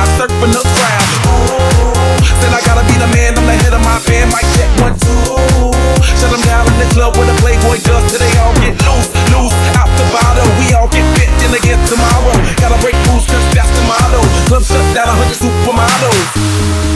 high, surfing the crowd. Ooh, said I gotta be the man, I'm the head of my band. Mic check 1, 2. Shut them down in the club where the Playboy does till they all get loose, loose out the bottle. We all get fit in again tomorrow. Gotta break rules 'cause that's the motto. Club shut down 100 supermodels.